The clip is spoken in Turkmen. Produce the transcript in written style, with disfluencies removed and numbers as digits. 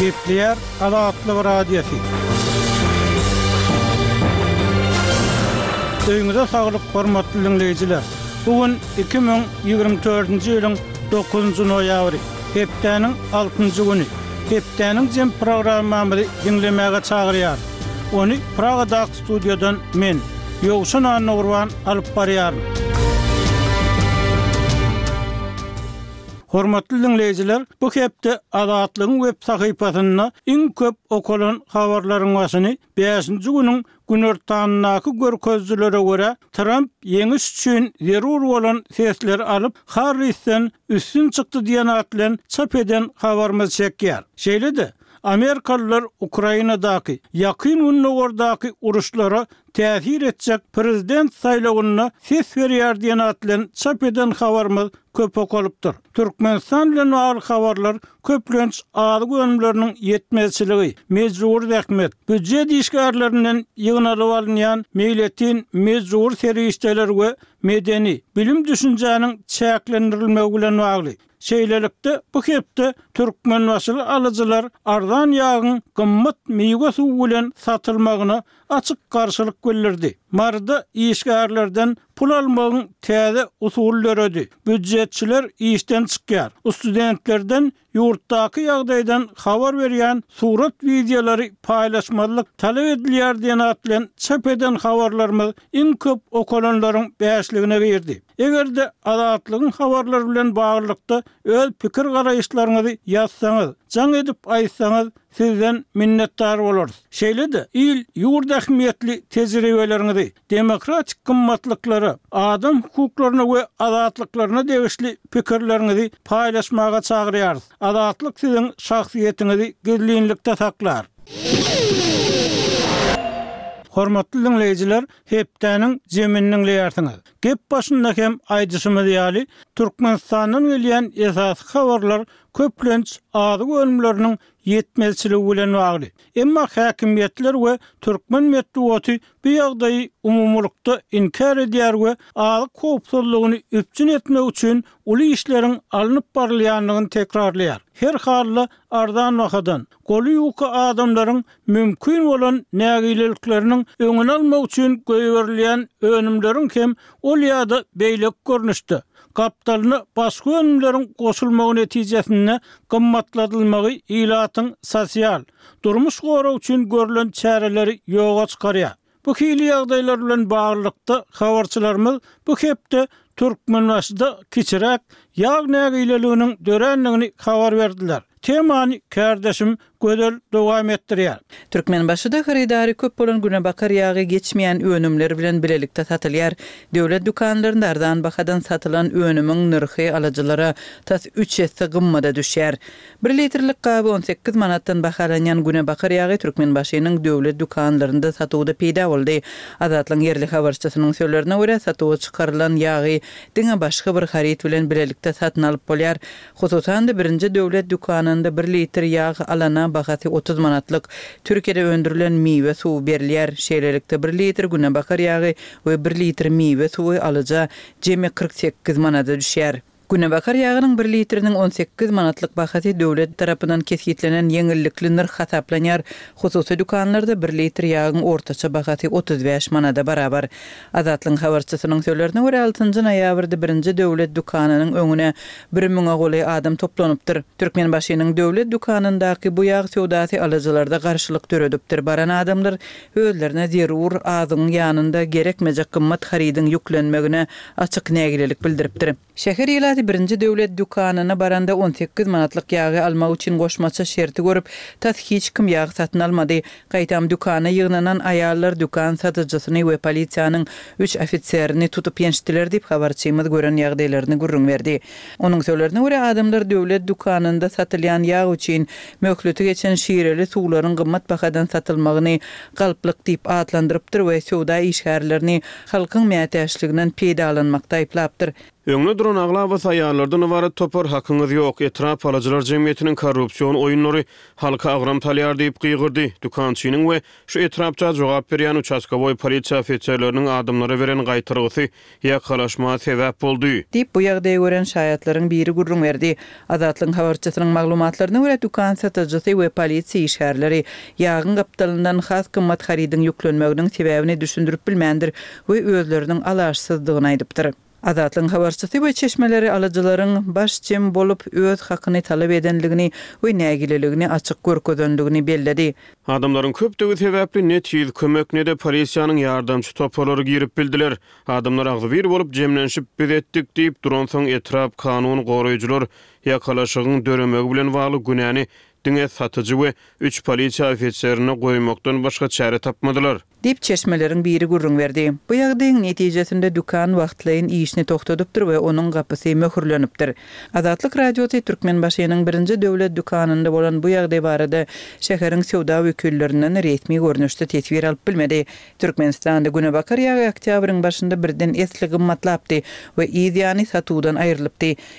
Kepler Alatlı Radyosu. Öňüňize saglyk, hormatly dinleýijiler. Bugün 2024-nji ýylyň 9-njy noýabry, hepdeniň 6-njy güni. Hepdeniň jem programmamy dinlemäge çagyrýar. Onu Pragada studiodan men, Ýogşan Anurwan alyp barýar. Hormatly dinleýijiler, bu hepde Adatlyň web sahypasyna iň köp okulan habarlaryň başyny 5-nji güniň günortanynaky görkezlere görä Trump ýeňiş üçin zerur bolan sesler alyp Harris'ten üstün çykdy diýen atlan çap eden habarymyz çekýär. Şeýle-de Amerikalılar Ukrainadaky ýakyn günnägordaky uruşlara täsir etjek prezident saýlawyna ses berýär diýen atlan çap eden habarymyz köp okulypdyr. Türkmenistan bilen bagly habarlar köplenç aly gönümleriniň ýetmezçiligi, mejbur zähmet, büdjet işgärlerinden ýygnalyp alynýan meýletin mejbur serişdeler we medeni bilim düşünjäniň çäklendirilmegi bilen bagly. Şeýlelikde bu hepde Türkmen wasyly alyjylar ardan ýagyň gymmat meýwe suwy bilen satylmagyna açyk garşylyk bildirdi. Marda işgärlerden pul almagyň täze usullary büdjetçiler işden çykýar. Studentlerden ýurtdaky ýagdaýdan habar berýän surat videolary paýlaşmalyk talap edilýär diýen atlan çap eden habarlarymyz iň köp okulanlaryň bäşligine girdi. Egerde Adatlyň habarlary bilen baglykda öz pikir garaýşlaryňyzy ýazsaňyz, jaň edip aýtsaňyz sizden minnetdar bolarys. Şeýle-de il ýurda ähmiýetli tejribeleriňizi, demokratik gymmatlyklara, adam hukuklaryna we adatlyklaryna degişli pikirleriňizi paýlaşmaga çagyrýarys. Adatlyk siziň şahsiýetiňizi gizlinlikde saklar. Hormatly dinleýijiler, hepdeniň jeminiň leýärsiňiz. Gep başynda hem aýdyşymyz ýaly Türkmenistanyň gelýän esasy habarlar köplenç aly gönümleriniň ýetmezçiligi bilen bagly. Emma häkimiýetler we türkmen medeniýeti bu ýagdaýy umumlykda inkar edýär we aly kopsuzlygyny üpçün etmek üçin uly işleriň alınıp barylýanlygyny tekrarlaýar. Her hally ardan wagtdan goly ýuky adamlaryň mümkin bolan nägilelikleriniň öňüni almak üçin göýberilýän önümleriň hem ol ýa-da beýlek görnüşde kapitalyny başga önümleriň goşulmagy netijesinde gymmatladylmagy ilatyň sosial durmuş goraw üçin görülen çäreleri ýoga çykarýar. Bu hili ýagdaýlar bilen baglykda habarçylarymyz bu hepde Türkmen wasyda kiçirek ýag nägileliginiň dörenligini habar berdiler. Temany kardeşim gödel dowam etdirýär. Türkmen başyda haridary köp bolan günebakar ýagy geçmeýän önümler bilen bilelikde satylýar. Döwlet dukanlarynda ardan bahadan satylan önümiň nirhi alyjylara tas 3 esse gymmada düşýär. 1 litrlik gaby 18 manatdan bahalanýan günebakar ýagy Türkmen başynyň döwlet dukanlarynda satywda peýda boldy. Adatlyň yerli habarçysynyň sözlerine görä satywa çykarylan ýagy diňe başga bir harit bilen bilelikde satyn alyp bolýar. Hususan da 1-nji döwlet dukanynda 1 litr ýag alana bahasy 30 manatlyk Türkiýede öndürilen meýwe suwy berilýär. Şeýlelikde 1 litr günebakar ýagy we 1 litr meýwe suwy alyja jemi 48 manata düşýär. Günebakar ýagynyň 1 litriniň 18 manatlyk bahasy döwlet tarapyndan kesgitlenen ýeňillikli narh hasaplanýar. Hususy dukanlarda 1 litr ýagyň ortaça bahasy 35 manata barabar. Adatlyň habarçysynyň sözlerine görä 6-njy noýabrda 1-nji döwlet dukanynyň öňüne 1000 goly adam toplanypdyr. Türkmen başynyň döwlet dukanyndaky bu ýag sowdasy alyjylarda garşylyk töredipdir. Baran adamlar özlerine zerur azyň ýanynda gerekmejek gymmat haridiň ýüklenmegine açyk nägilelik bildiripdir. Şäher ýylady 1-nji döwlet dukanyna baranda 18 manatlyk ýagy almak üçin goşmaça şerti görüp tas hiç kim ýag satyn almady. Gaýtam dukana ýygnanan aýallar dukan satyjysyny we polisiýanyň 3 ofitserini tutup ýenişdiler diýip habarçymyz gören ýagdaýlaryny gurrun berdi. Onuň sözlerine görä adamlar döwlet dukanynda satylýan ýag üçin möhleti geçen şireli suwlaryň gymmat bahadan satylmagyny galplyk diýip atlandyrypdyr we sowda işgärlerini halkyň mätäçliginden peýdalanmakda aýplapdyr. Öňe duran aglabas aýallardan ibaret topar hakyňyz ýok. Etrap alıjylar jemgyýetiniň korrupsiýon oýunlary halka agram talýar diýip gygyrdy. Dukançynyň we şu etrapça jogap berýän участковой polisiýa ofitserleriniň adamlara beren gaýtyrgysy ýakalaşma sebäp boldy. Diýip bu ýagdaýy gören şaýatlaryň biri gurrun berdi. Azatlyň habarçysynyň maglumatlaryna görä dukan satyjysy we polisiýa işgärleri ýagyn gapdalyndan has kymmat haridiň ýüklenmeginiň sebäbini düşündirip bilmändir we özleriniň alaşsyzdygyny aýdypdyr. Azatlyň habarçysy we çeşmeleri alıjylaryň baş jem bolup öz hakyny talap edenligini we nägililigini açyk görkezdenligini belledi. Adamlaryň köpdigi sebäpli ne tiz kömek ne de polisiýanyň ýardamçy topalary girip bildiler. Adamlar agzy bir bolup jemlenşip biz etdik diýip duran soň etrap kanun goraýjylar ýakalaşygyň döremegi bilen bagly günäni diňe satyjy we 3 polisiýa ofitserini goýmakdan başga çare tapmadylar. Dip çeşmelerin biri gurrun verdi. Bu ýagdaýyň netijesinde dukan wagtlaýyn işini toktadypdyr we onuň gapysy möhürlenipdir. Azatlyk radiosy Türkmenbaşynyň birinji döwlet dukanynda bolan bu ýagdaý barada şäheriň sowda wekillerinden resmi görnüşde tesbir alyp bilmedi. Türkmenistanda Günebakar ýagy oktýabryň başynda birden esli gymmatlapdy we ýany satuwdan aýrylypdy.